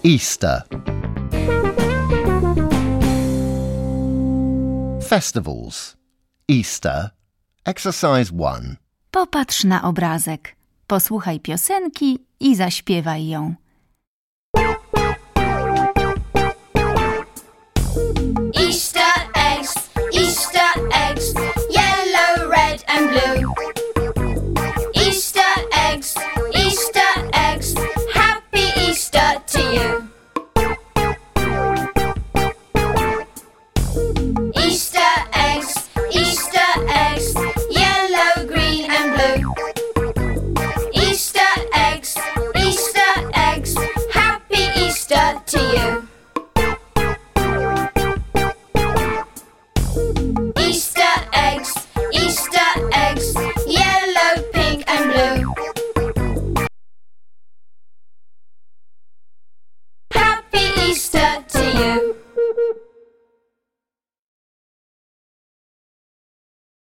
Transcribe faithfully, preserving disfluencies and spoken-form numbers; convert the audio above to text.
Easter. Festivals. Easter. Exercise one. Popatrz na obrazek. Posłuchaj piosenki i zaśpiewaj ją. Easter eggs, Easter eggs, yellow, red and blue. Easter eggs, Easter eggs, happy Easter to you. Easter eggs, Easter eggs, yellow, green and blue. Easter eggs, Easter eggs, happy Easter to you. Easter eggs, Easter eggs, yellow, pink and blue. Happy Easter